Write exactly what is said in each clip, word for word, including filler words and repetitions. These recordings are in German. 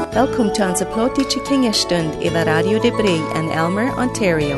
Welkom til onze plotische kingerstund over Radio de Bree in Elmer, Ontario.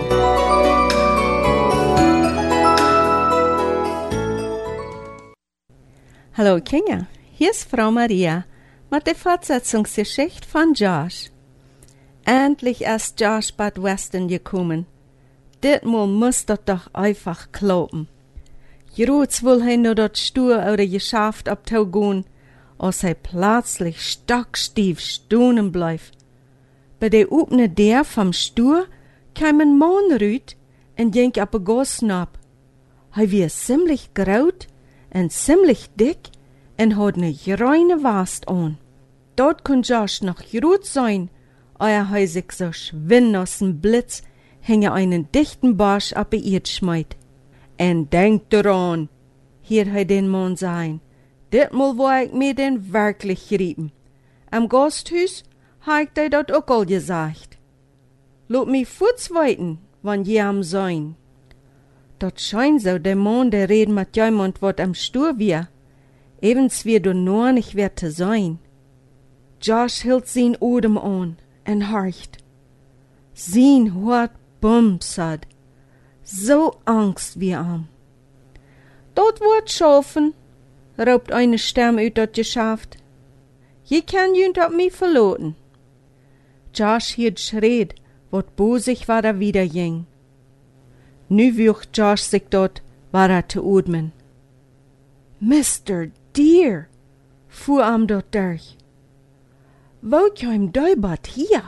Hallo Kinder, hier ist Frau Maria mit der Fortsetzungsgeschichte von Josh. Endlich ist Josh Bad Weston gekommen. Ditmal muss das doch einfach kloppen. Groß will hij nur dort Stuhl oder Geschäft abtaugen, als hij plötzlich stockstief stehen bleibt. Bei der Opene der vom Stuhl kam ein Mann raus und ging ab ein Gossen ab. Hij war ziemlich groot en ziemlich dick en had ne reine Wast an. Dort kon Josh noch groot sein, euer hij sich so schwinn aus dem Blitz hänge einen dichten Barsch ab ihr schmeit. En denk daran, hier hij den Mann sein, ditmal war ich mir den wirklich geriepen. Am Gasthuis ha ich dir dat ook al gesagt. Lob mi voetsweiten, wann je am sein. Dat scheint so, der Mann, der reden mit jemand, wat am Stuhl wir. Evens wir du nur nicht wert zu sein. Josh hielt sein Odem an en horcht. Sein Hort bumsad. So Angst wie am. Dort wird schaffen, raubt eine Stimme uit dat Geschäft. Je kann jünt ab mi verloten. Josh hielt schreed, wat bosig war er wieder ging. Nu wucht Josh sich dort, war er zu atmen. Mister Deer, fuhr am dort durch. Wo kam dei bat hier?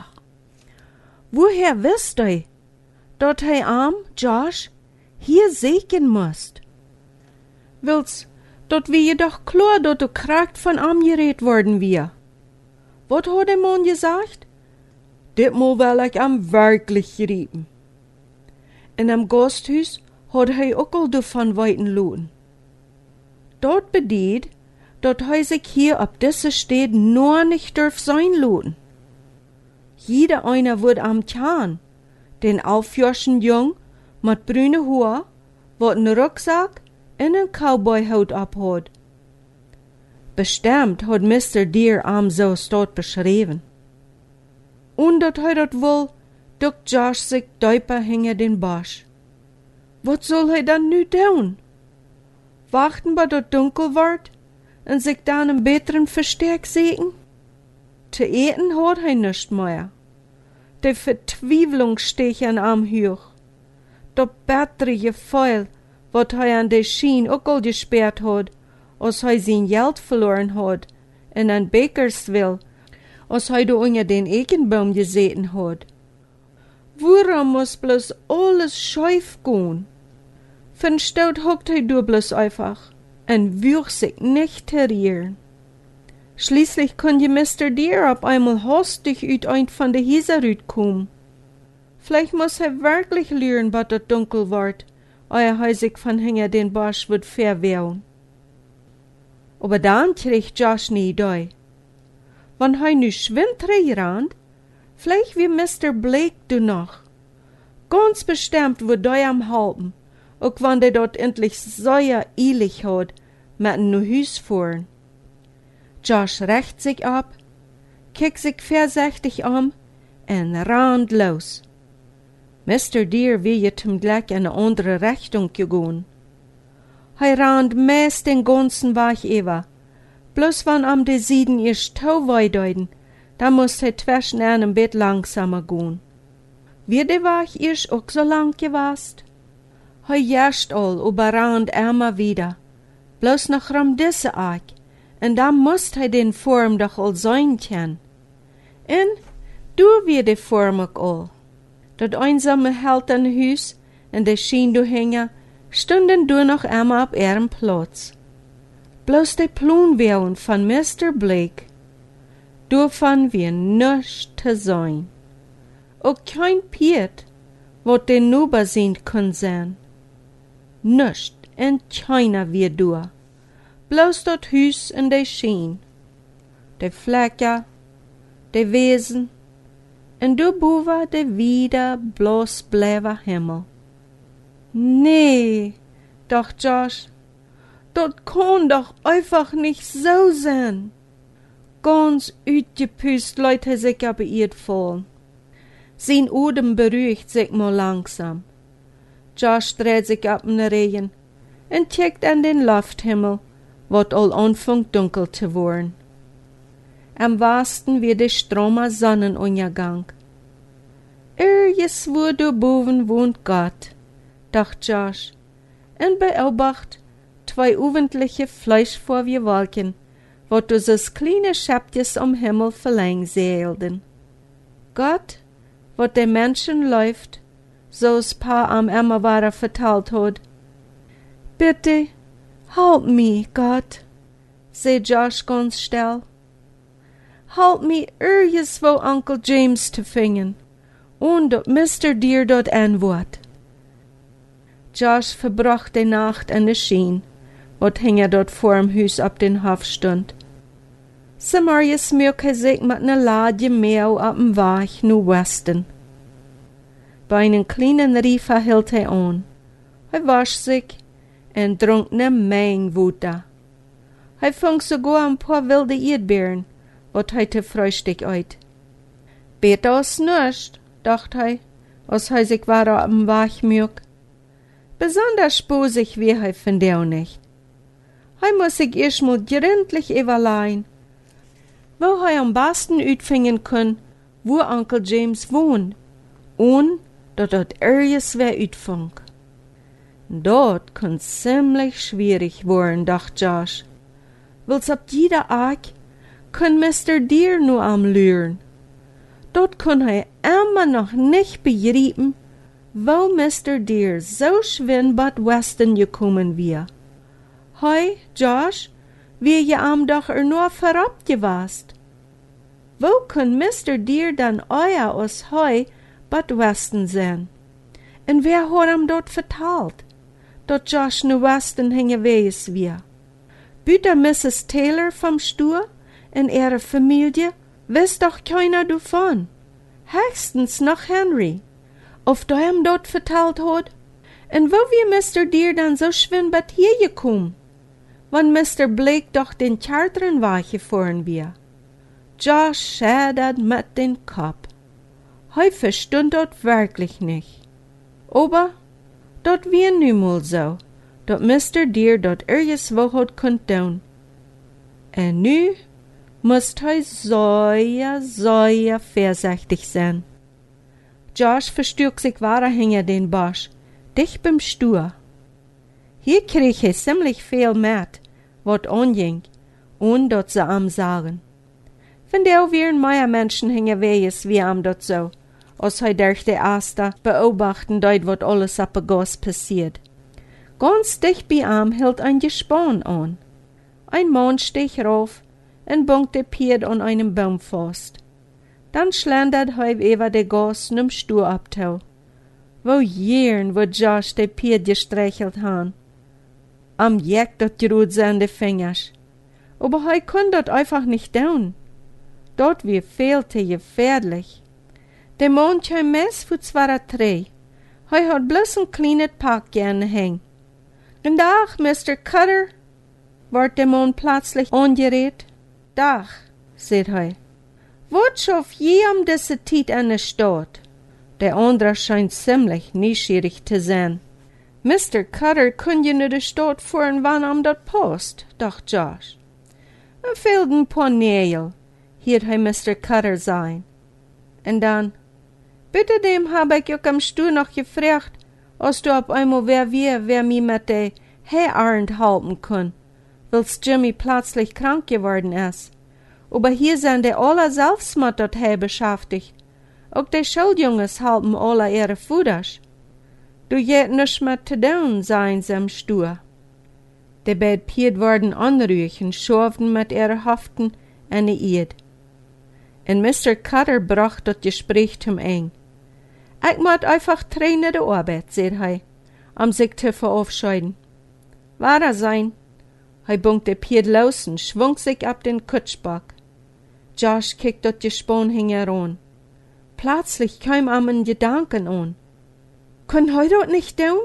Woher wisst dei, dat hij am, Josh, hier sehen musst? Willst, dat wie je doch klar, dat du kragt von am geredt worden wir. Wat hat der Mann gesagt? Ditmal will ich am wirklich geriepen. In am Gasthuis hat hij ook al davon weiten loten. Dort bedeed, dat hij sich hier ab diese Stadt nur nicht dürf sein loten. Jeder einer wird am Kahn, den aufjörschen Jung mit brüne Haar, wat n Rucksack en een Cowboyhout abhad. Bestimmt hat Mister Deer am so stot beschreven. Und dat hij dat wohl, duckt Josh sich dieper hinter den Bosch. Wat soll hij dann nu doen? Wachten, bis dat dunkel wordt en sich dann een beteren Versteck sehen? Te eten hat hij nischt mehr. De Vertwievelung stech an am Huch. Dat batterige Feul, wat hij an de Schien ook al gesperrt had, als hij zijn geld verloren had, en an Bakersville, als hij do onder den Ekenbaum gezeten had. Waarom muss bloß alles scheuf gehen? Von Stout hockt hij du bloß einfach, en wuch sich nicht herrieren. Schließlich kon je Mister Deer auf einmal hastig uit ein von de Häuser kommen. Vielleicht muss er wirklich lernen, wat dat dunkel wordt, euer hij sich von hinter den Bosch wird verwehren. Aber dann kriegt Josh ne Idee. Wann hij nu schwimmt reinrannt, vielleicht wie Mister Blake du noch. Ganz bestimmt wird dei am halten, auch wann der dort endlich sehr eilig hat, mit n Huis fahren. Josh recht sich ab, kickt sich vorsichtig um en rannt los. Mister Deer will jetem gleich in eine andere Richtung gegangen. Hij rannt meist den ganzen Weg über. Bloß wann am de Sieden ihr Stau weideuten, da muss hij zwischen einem Bett langsamer gehen. Wie de Weg ist auch so lang gewast? Hij jascht all, aber rannt immer wieder. Bloß noch ram disse Eck. En dan moest hij den vorm doch al sein können. En du wie de vorm ook al. Dat einsame Heldenhuis en de Schien du hängen, stunden du noch einmal auf ihrem Platz. Bloß de Plunwellen von Mister Blake, davon wir nichts zu sein. Auch kein Piet, wat den Nuber sehen kann sein. Nichts en keiner wie du. Bloß dat Huis en de Schien, de Flecken, de Wesen, en du boven de wieder bloß blauwe Himmel. Nee, dacht Josh, dat kann doch einfach nicht so sein. ganz uitgepust läut hij sich aber iet vol. Sein Odem beruhigt sich mal langsam. Josh dreht sich ab in Regen und kijkt an den Lufthimmel, wat al anfängt dunkel zu worden. Am Westen wird der Strom Sonnenuntergang. Irgendwo da boven wohnt Gott, dacht Josh, und beobacht zwei öffentliche fleischfarbe Wolken, wat du so kleine Schäppjes am Himmel verlang seelten. Gott, wat der Menschen läuft, so's Pa am Emmerwara vertalt hat. Bitte, halt mi, Gott, sei Josh ganz still. Halt mi irgendwo Onkel James zu finden, und dat Mister Deer dort antwort. Josh verbrach die Nacht an der Schien, wat hinge dort vorm Hus ab den Hof stund. Samarias möke sich mit ne Ladje Mehl ab'm Weg nu Westen. Bei einem kleinen Riefer hielt er an. Er wasch sich und trank ne Menge Wuta. Er fang sogar ein paar wilde Erdbeeren, wat er te Frühstück eit. Beter als nüscht, dacht er, als er sich war am Weg mög. Besonders sposig wie er von der nicht. Er muss sich erstmal gründlich überlegen, wo er am besten utfingen kann, wo Onkel James wohnt, und dat dat ergens wer uitfang. Dat kann ziemlich schwierig worden, dacht Josh. Wils ab jeder Eck kann Mister Deer nur am lüren. Dat kann er immer noch nicht begreifen, wo Mister Deer so schwind bad Westen gekommen wir. Hei, Josh, wie je am doch er nur verrabt gewast. Wo kann Mister Deer dann euer aus heu bad Westen sein? En wer hat ihm dort vertalt, dat Josh nu Westen hinge wees wir? Büter Misses Taylor vom Stuhl en ihre Familie wisst doch keiner davon. Höchstens noch Henry. Of der ihm dort vertalt hat? En wo wir Mister Deer dann so schwind bad hier gekommen? Wann Mister Blake doch den Charteren Weg gefahren wir. Josh schädert mit den Kopf. Heu verstund dort wirklich nicht. Aber dort wie nun so, dat Mister Deer dort irgendwo hat könnt tun. En nu musst heu sehr, sehr vorsichtig sein. Josh verstürkt sich weiter hinter den Bosch, dicht beim Stuhl. Hier krieg ich ziemlich viel mit, wat anging, und dort sie am sagen. Von der wären mehr Menschen hinge wees wie am dort so, als hij durch die Aster beobachten deut, wat alles ab Gas passiert. Ganz dicht bei am hielt ein Gespann an. Ein Mann stich rauf und bunkte Pied an einem Baum fast. Dann schlendert hij über de Gas num Stuhl abtau. Wo jern wird Josh de Pied gestreichelt han. Am Jeck dort gerut seine Fingers. Aber hij kann dort einfach nicht tun. Dort wie fehlte gefährlich. Der Mann kam mes für zwei drei. Hij hat bloß ein kleines Pack gerne häng. Und Dach, Mister Cutter, ward der Mann plötzlich angerät. Dach, sagt hij. Wat schaff je am diese Tiet an der Stadt? Der andere scheint ziemlich neugierig zu sein. Mister Cutter kun je nu de Stadt fahren, wann am dat post, dacht Josh. Er fehlt ein paar Nägel, hielt hij Mister Cutter sein. Und dann, bitte dem hab ich auch am Stuhl noch gefragt, als du ab einmal wer wir, wer mi mit de Haarend halten kann, weil's Jimmy plötzlich krank geworden ist. Aber hier sind die alle selbst mit dort her beschäftigt. Auch die Schuljunges halten alle ihre Futters. Du jet nisch mit zu tun, seien sie am Stuhl. Die beiden Pied worden anruhig und schorften mit ihren Haften an die Erd. Und Mister Cutter brach das Gespräch zum Eng. Ich muss einfach trainen der Arbeit, sagt er, am sich zu verabschieden. Wahr sein. Er bunkt die Pied los und schwung sich ab den Kutschbock. Josh kickt das Gespann heran. Plötzlich kam ihm ein Gedanken an. Kann heu dort nicht tun?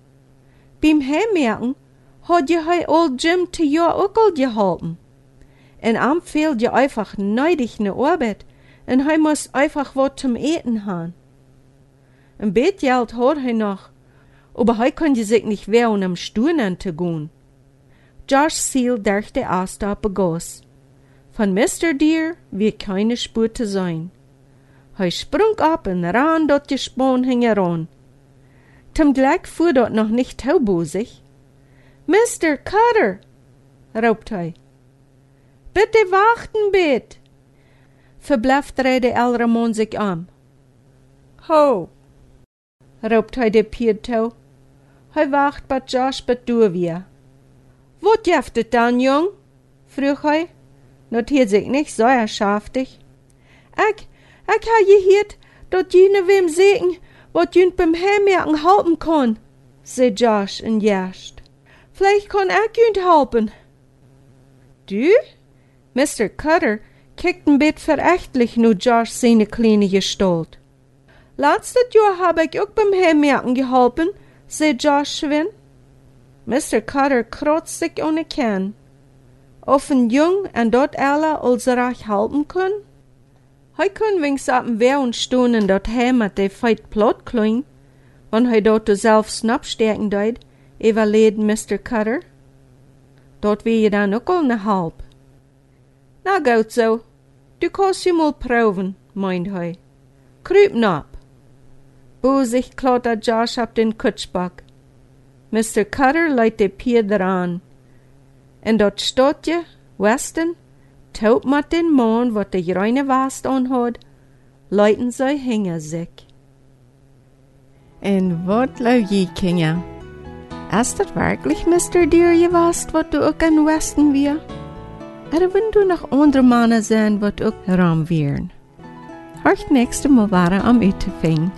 Beim Heimmerken hat je heu Old Jim zu Jahr auch geholfen. En am fehlt je einfach neidig ne Arbeit. En hij muss einfach wat zum Eten haben. Ein bet Geld hat hij noch, aber hij kann je sich nicht wehren, am Stuhnen zu gehen. Josh Seal dachte erst auf Gas. Von Mister Deer wie keine Spur zu sein. Hij sprung ab und ran dort gespannt hing heran. Zum Glück fuhr dort noch nicht taubosig. Mister Cutter, raubt hij. Bitte warten, bitte. Verbläfft drehte ältere Mann sich um. Ho, raubt hij de Pied toe. Hij wacht bat Josh bat door weer. Wat jeft het dan, jong? Vroeg hij. Notiert sich nicht so erschaftig. Ik, ik ha gehoord dat jene wem zeggen wat jent beim Heimwerken helpen kann, zei Josh en jascht. Vielleicht kann ik jent helpen. Du? Mister Cutter kijkt een bit verächtlich nu Josh seine kleine Gestalt. Letztes Jahr hab ich auch beim Heimwerken geholpen, zei Josh schwin. Mister Cutter kratzt sich ohne Kern. Of een jong en dat alle als recht helpen kan? Hij kan wings op een wehren staan en dat hij met de feit plot klein, wann hij dat er zelf snapsterken deed, evalueerde Mister Cutter. Dat wil je dan ook al ne help. Na goed zo, du kannst je mal proeven, meint hij. Kruip nap. Bozig klottert Josh op den Kutschbak. Mister Cutter leidt de pier eraan. En dat stadje, Westen, taut met den man wat de reine Wast aanhad, leiten zij hingen zich. En wat lau je, Kinder? Ist das wirklich Mister Deer gewast, wat du ook in Westen wir? Oder wenn du noch andere Männer sein, wat ook ram wären? Horcht nächste Mal waren am Utefing.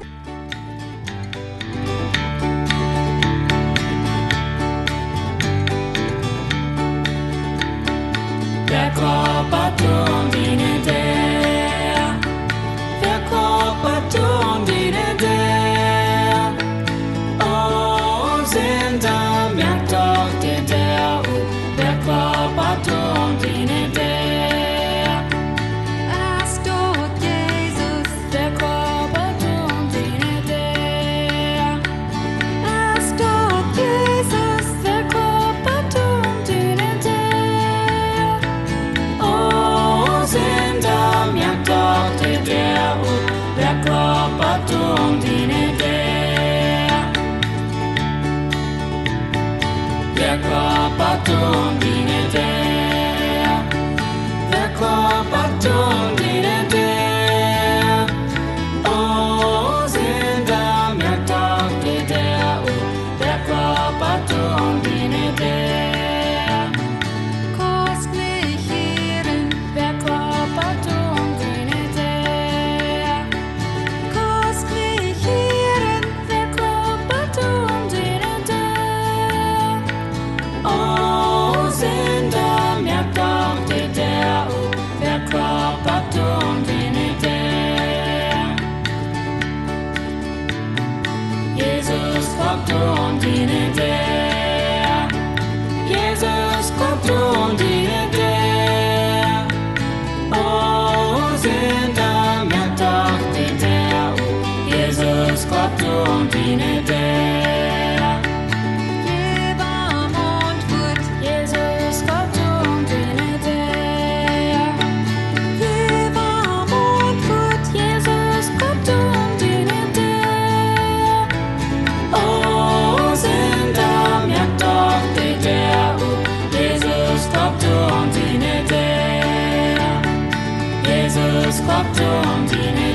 Der Körperton diene der, der Körperton diene der. Oh, sind am Jagdtag der der, der Körperton diene der. Erst dort Jesus, Der Körperton diene der. erst dort Jesus, Der Körperton diene der. Oh, sind am Jagdtag der der, der Körperton diene der. Der Körperton diene der. Der Körperton diene der. Oh, sind am Jagdtag der der, der Körperton diene der. kostlich Ehren, Der Körperton diene der. kostlich Ehren, Der Körperton diene der. Oh, sind am Jagdtag der der, der Körperton diene der. Jesus Körperton diene der. Jesus Körperton diene der. Oh, sind am Jagdtag der der, Jesus Körperton diene der. Jeber Mond wird, Jesus Körperton diene der. jeber Mond wird, Jesus Körperton diene der. Oh, sind am Jagdtag der der, Jesus Körperton diene der. Jesus Körperton diene